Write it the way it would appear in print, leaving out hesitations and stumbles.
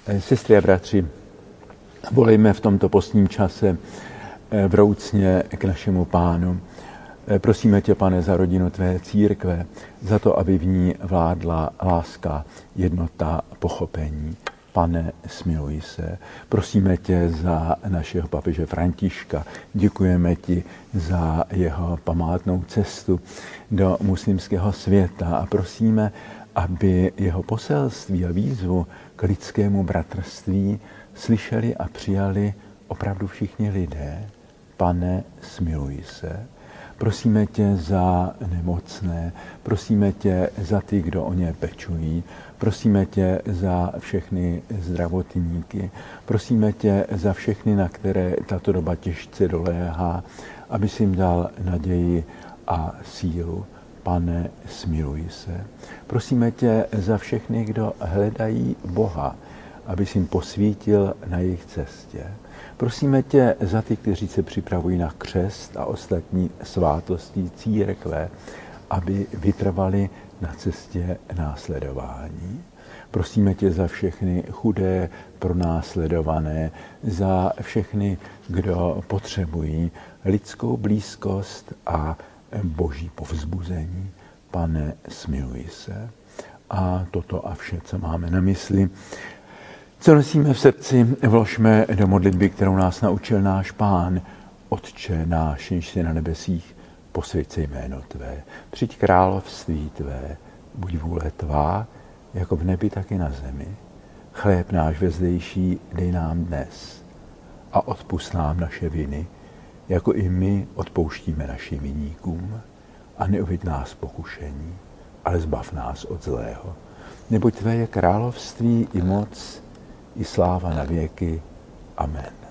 Sestry a bratři, volejme v tomto postním čase vroucně k našemu Pánu. Prosíme tě, Pane, za rodinu tvé církve, za to, aby v ní vládla láska, jednota, pochopení. Pane, smiluj se. Prosíme tě za našeho papeže Františka. Děkujeme ti za jeho památnou cestu do muslimského světa a prosíme, aby jeho poselství a výzvu k lidskému bratrství slyšeli a přijali opravdu všichni lidé. Pane, smiluj se. Prosíme tě za nemocné, prosíme tě za ty, kdo o ně pečují, prosíme tě za všechny zdravotníky, prosíme tě za všechny, na které tato doba těžce doléhá, aby jsi jim dal naději a sílu. Pane, smiluj se. Prosíme tě za všechny, kdo hledají Boha, aby jsi jim posvítil na jejich cestě. Prosíme tě za ty, kteří se připravují na křest a ostatní svátosti církve, aby vytrvali na cestě následování. Prosíme tě za všechny chudé, pronásledované, za všechny, kdo potřebují lidskou blízkost a boží povzbuzení. Pane, smiluj se. A toto a vše, co máme na mysli, co nosíme v srdci, vložme do modlitby, kterou nás naučil náš Pán. Otče náš, jenž jsi na nebesích, posvěť se jméno tvé. Přijď království tvé, buď vůle tvá, jako v nebi, tak i na zemi. Chléb náš vezdejší dej nám dnes a odpusť nám naše viny, jako i my odpouštíme našim viníkům. A neuveď nás pokušení, ale zbav nás od zlého. Neboť tvé je království i moc, i sláva na věky. Amen.